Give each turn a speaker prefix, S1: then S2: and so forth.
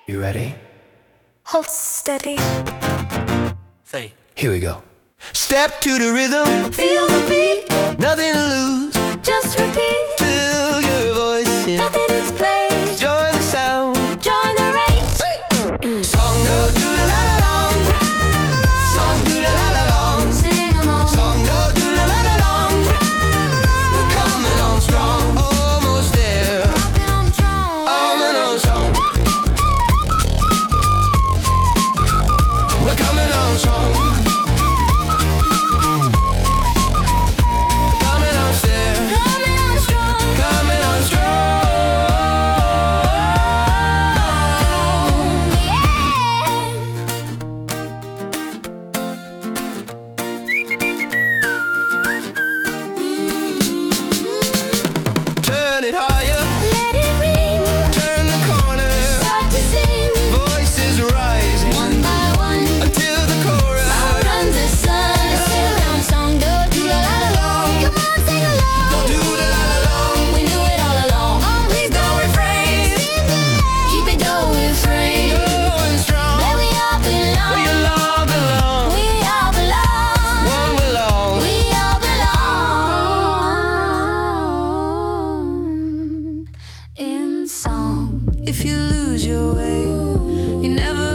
S1: You ready?
S2: Hold steady.
S3: Say.
S1: Here we go. Step to the rhythm,
S2: Feel the beat.
S1: nothing to lose.
S2: Just repeat.
S1: Feel your voice in.
S2: Nothing is played.
S1: Join the sound.
S2: Join the race.
S1: Song go do la la long. Song do la la long.
S2: Sing along.
S1: Song go do la la long. We're coming on strong, almost there.
S2: Rockin' on strong.
S1: Coming on strong. We're coming on strong. Coming on there.
S2: Coming on strong.
S1: Coming on strong. Turn it higher,
S2: Let it ring.
S1: turn the corner.
S2: Start to sing.
S1: Voices rising
S2: One by one.
S1: until the chorus.
S2: Out runs the sun. Still down song. Do la la la long. Come on, sing along.
S1: Do the la la long.
S2: We knew it all along. Always go refrain. Keep it going free.
S1: Going strong.
S2: Where we all belong.
S1: We all belong.
S2: We all belong.
S1: One belong.
S2: We all belong in song. If you lose your way, you never